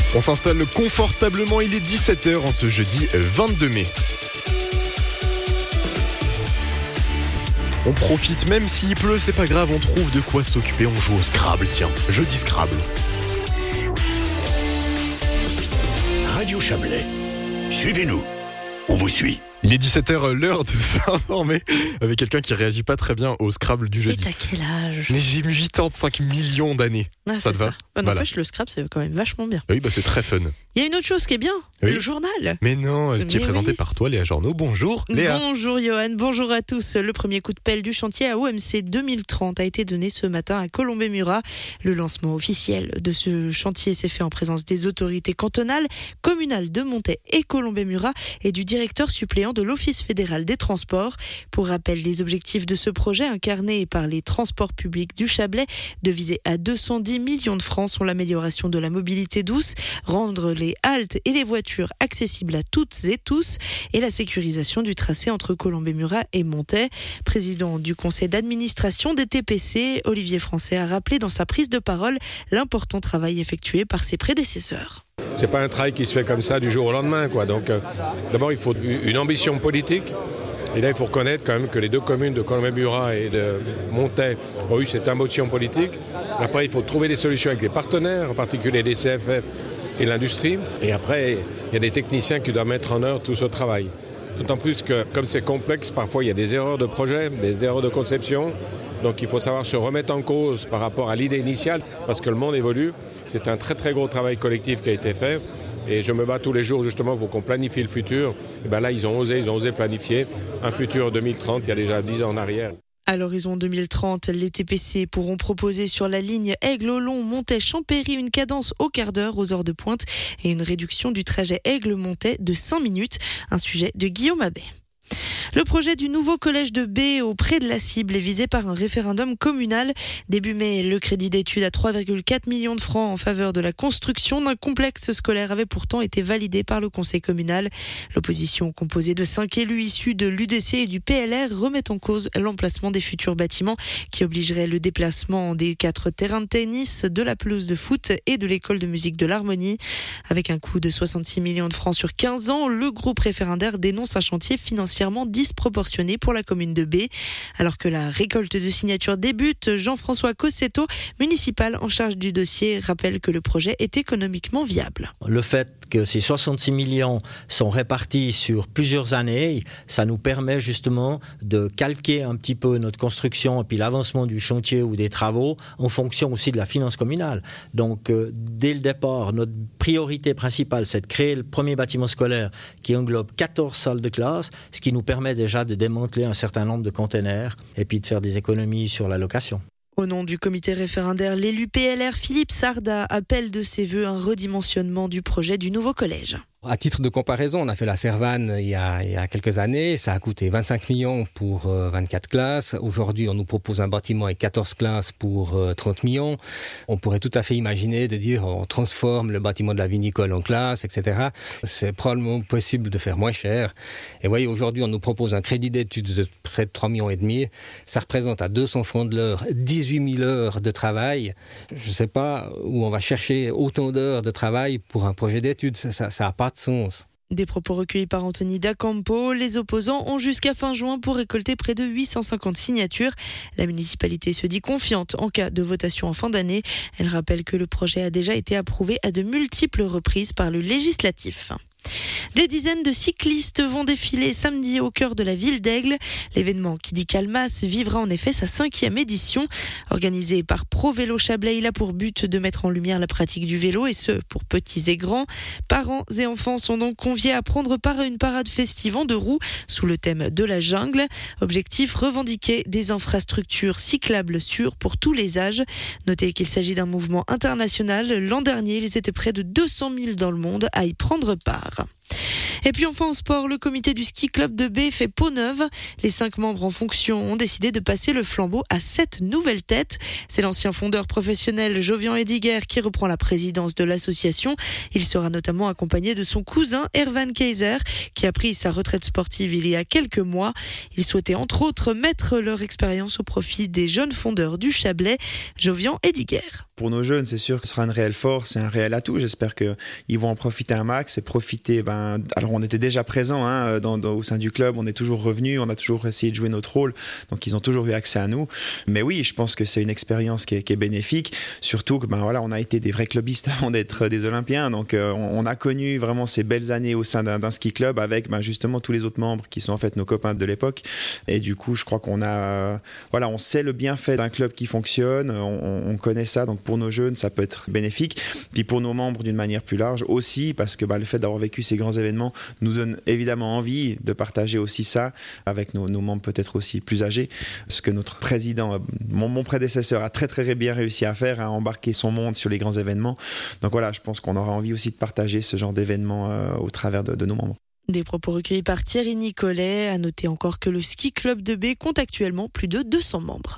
On s'installe confortablement, il est 17h en ce jeudi 22 mai. On profite, même s'il pleut, c'est pas grave, on trouve de quoi s'occuper, on joue au Scrabble, tiens, jeudi Scrabble. Radio Chablais, suivez-nous, on vous suit. Il est 17h, l'heure de s'informer avec quelqu'un qui réagit pas très bien au Scrabble du jeudi. Et t'as quel âge? Mais j'ai 85 millions d'années. Ça te va? Voilà. N'empêche, le Scrabble, c'est quand même vachement bien. Oui, c'est très fun. Il y a une autre chose qui est bien, le journal. Mais non, qui est présenté par toi, Léa Journeau. Bonjour, Léa. Bonjour, Johan. Bonjour à tous. Le premier coup de pelle du chantier à OMC 2030 a été donné ce matin à Colombey-Murat. Le lancement officiel de ce chantier s'est fait en présence des autorités cantonales, communales de Montaix et Colombey-Murat et du directeur suppléant de l'Office fédéral des transports. Pour rappel, les objectifs de ce projet incarné par les transports publics du Chablais, de viser à 210 millions de francs, sont l'amélioration de la mobilité douce, rendre les haltes et les voitures accessibles à toutes et tous et la sécurisation du tracé entre Colombey-Murat et Montaix. Président du conseil d'administration des TPC, Olivier Français a rappelé dans sa prise de parole l'important travail effectué par ses prédécesseurs. C'est pas un travail qui se fait comme ça du jour au lendemain, quoi. Donc, d'abord, il faut une ambition politique. Et là, il faut reconnaître quand même que les deux communes de Colombey-Murat et de Montaix ont eu cette ambition politique. Après, il faut trouver des solutions avec les partenaires, en particulier les CFF et l'industrie. Et après, il y a des techniciens qui doivent mettre en œuvre tout ce travail. D'autant plus que, comme c'est complexe, parfois il y a des erreurs de projet, des erreurs de conception. Donc il faut savoir se remettre en cause par rapport à l'idée initiale, parce que le monde évolue. C'est un très très gros travail collectif qui a été fait. Et je me bats tous les jours justement pour qu'on planifie le futur. Et bien là, ils ont osé planifier un futur 2030, il y a déjà 10 ans en arrière. À l'horizon 2030, les TPC pourront proposer sur la ligne Aigle-Olon, Montaix-Champéry une cadence au quart d'heure aux heures de pointe et une réduction du trajet Aigle-Montaix de 5 minutes. Un sujet de Guillaume Abbé. Le projet du nouveau collège de B auprès de la cible est visé par un référendum communal. Début mai, le crédit d'études à 3,4 millions de francs en faveur de la construction d'un complexe scolaire avait pourtant été validé par le conseil communal. L'opposition, composée de 5 élus issus de l'UDC et du PLR, remet en cause l'emplacement des futurs bâtiments qui obligerait le déplacement des 4 terrains de tennis, de la pelouse de foot et de l'école de musique de l'Harmonie. Avec un coût de 66 millions de francs sur 15 ans, le groupe référendaire dénonce un chantier financièrement disproportionné pour la commune de B. Alors que la récolte de signatures débute, Jean-François Cossetto, municipal en charge du dossier, rappelle que le projet est économiquement viable. Le fait que ces 66 millions sont répartis sur plusieurs années, ça nous permet justement de calquer un petit peu notre construction et puis l'avancement du chantier ou des travaux en fonction aussi de la finance communale. Donc, dès le départ, notre priorité principale, c'est de créer le premier bâtiment scolaire qui englobe 14 salles de classe, ce qui nous permet déjà de démanteler un certain nombre de containers et puis de faire des économies sur la location. Au nom du comité référendaire, l'élu PLR Philippe Sarda appelle de ses vœux un redimensionnement du projet du nouveau collège. À titre de comparaison, on a fait la Servanne il y a quelques années. Ça a coûté 25 millions pour 24 classes. Aujourd'hui, on nous propose un bâtiment avec 14 classes pour 30 millions. On pourrait tout à fait imaginer de dire on transforme le bâtiment de la vinicole en classe, etc. C'est probablement possible de faire moins cher. Et vous voyez, aujourd'hui, on nous propose un crédit d'études de près de 3,5 millions. Ça représente à 200 francs de l'heure 18 000 heures de travail. Je ne sais pas où on va chercher autant d'heures de travail pour un projet d'études. Ça n'a pas de sens. Des propos recueillis par Anthony Dacampo. Les opposants ont jusqu'à fin juin pour récolter près de 850 signatures. La municipalité se dit confiante en cas de votation en fin d'année. Elle rappelle que le projet a déjà été approuvé à de multiples reprises par le législatif. Des dizaines de cyclistes vont défiler samedi au cœur de la ville d'Aigle. L'événement qui dit Calmas vivra en effet sa 5e édition. Organisé par Pro Vélo Chablais, il a pour but de mettre en lumière la pratique du vélo et ce, pour petits et grands. Parents et enfants sont donc conviés à prendre part à une parade festive en 2 roues sous le thème de la jungle. Objectif, revendiquer des infrastructures cyclables sûres pour tous les âges. Notez qu'il s'agit d'un mouvement international. L'an dernier, ils étaient près de 200 000 dans le monde à y prendre part. Et puis enfin en sport, le comité du ski club de B fait peau neuve. Les 5 membres en fonction ont décidé de passer le flambeau à 7 nouvelles têtes. C'est l'ancien fondeur professionnel Jovian Ediger qui reprend la présidence de l'association. Il sera notamment accompagné de son cousin Erwan Kaiser qui a pris sa retraite sportive il y a quelques mois. Il souhaitait entre autres mettre leur expérience au profit des jeunes fondeurs du Chablais, Jovian Ediger. Pour nos jeunes, c'est sûr que ce sera une réelle force et un réel atout. J'espère qu'ils vont en profiter un max et profiter. Alors on était déjà présents au sein du club, on est toujours revenus, on a toujours essayé de jouer notre rôle, donc ils ont toujours eu accès à nous. Mais oui, je pense que c'est une expérience qui est bénéfique, surtout que on a été des vrais clubistes avant d'être des Olympiens, donc on a connu vraiment ces belles années au sein d'un ski club avec justement tous les autres membres qui sont en fait nos copains de l'époque. Et du coup, je crois qu'on a, on sait le bienfait d'un club qui fonctionne, on connaît ça, donc pour nos jeunes, ça peut être bénéfique. Puis pour nos membres d'une manière plus large aussi, parce que le fait d'avoir vécu ces grands événements nous donne évidemment envie de partager aussi ça avec nos membres peut-être aussi plus âgés. Ce que notre président, mon prédécesseur, a très très bien réussi à faire, à embarquer son monde sur les grands événements. Donc voilà, je pense qu'on aura envie aussi de partager ce genre d'événements au travers de nos membres. Des propos recueillis par Thierry Nicolet. À noter encore que le ski club de B compte actuellement plus de 200 membres.